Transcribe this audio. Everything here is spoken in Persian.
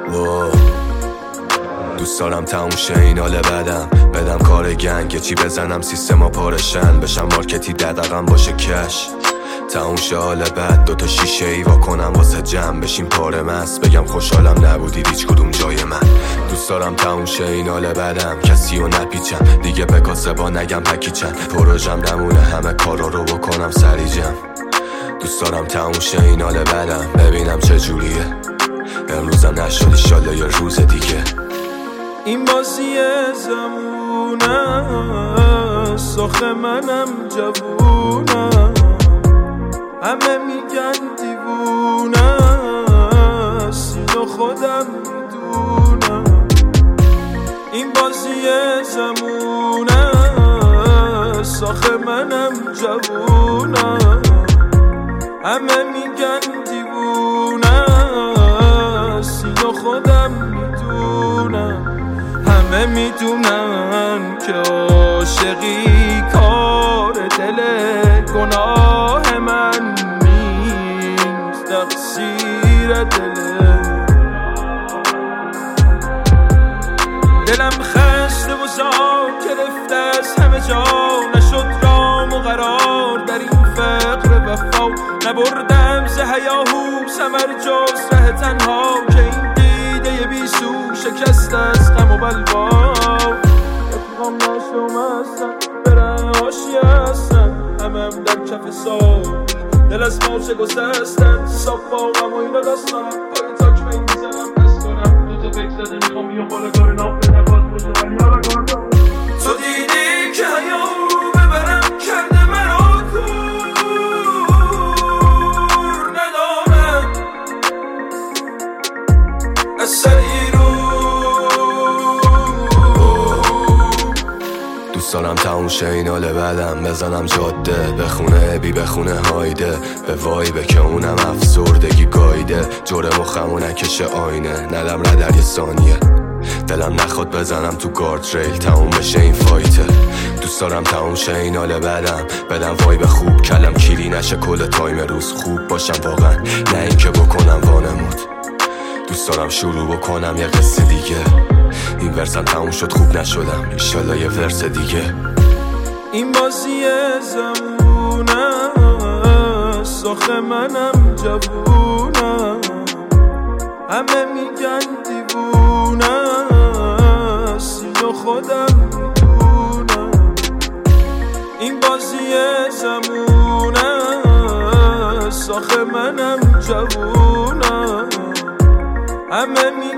دوست دارم تموم شه این حال بدم، بدم کار گنگ چی بزنم سیستما پارشن، بشم مارکتی ددقم باشه کش، تموم شه حال بد دوتا شیشه ای وا کنم واسه جمع بشیم پاره مست، بگم خوشحالم نبودید هیچ کدوم جای من. دوست دارم تموم شه این حال بدم کسی رو نپیچم دیگه به کاسه با نگم پکیچن، پروژم نمونه همه کارا رو بکنم سریجم. دوست دارم تموم شه این حال بدم ببینم چجوریه، امروزم نشد ایشالله یه روز دیگه. این بازی زمونه سخ منم جوونه، همه میگن دیوونه سینو خودم میدونم. این بازی زمونه سخ منم جوونه، همه میگن دیوونه سینو خودم میدونم. همه میدونن که عاشقی کار دل گناه من نیست، تقصیر دلم خسته و زار گرفته از همه جا، نشد رام و قرار در این فقر وفا، نبردم ز هیاهو ثمر جز ره تنها، که این دیده بیسو شکست از غم و بلوا. اتفاقم نشم هستن برن هاشی هستن، همم در کف سال دل از ماشه گسستن، صاف با غم و اینا داستانم پای تاک می میزنم دست کنم، دو تا فکر زده میخوام یه خاله کار نافه نباد باشه ولی همه کار دارم. تو دیدی که هیاهو ببرم کرده مرا کور ندارم اثری رو. دوست دارم تموم شه این حال بدم بزنم جاده، بخونه بی بخونه هایده، به وایبه که اونم افسردگی گایده، جوره مخمو نکشه آینه ندم ردر یه ثانیه، دلم نخواد بزنم تو گارد ریل تموم بشه این فایته. دوست دارم تموم شه این حال بدم وایب خوب کلم کیری نشه کل تایم روز، خوب باشم واقعا نه اینکه بکنم وانمود. دوست دارم شروع بکنم یه قصه دیگه، این ورسم تموم شد خوب نشدم ایشالله یه ورس دیگه. این بازی زمونه سخ منم جوونه، همه میگن دیوونه سینو خودم میدونم. این بازی زمونه سخ منم جوونه، همه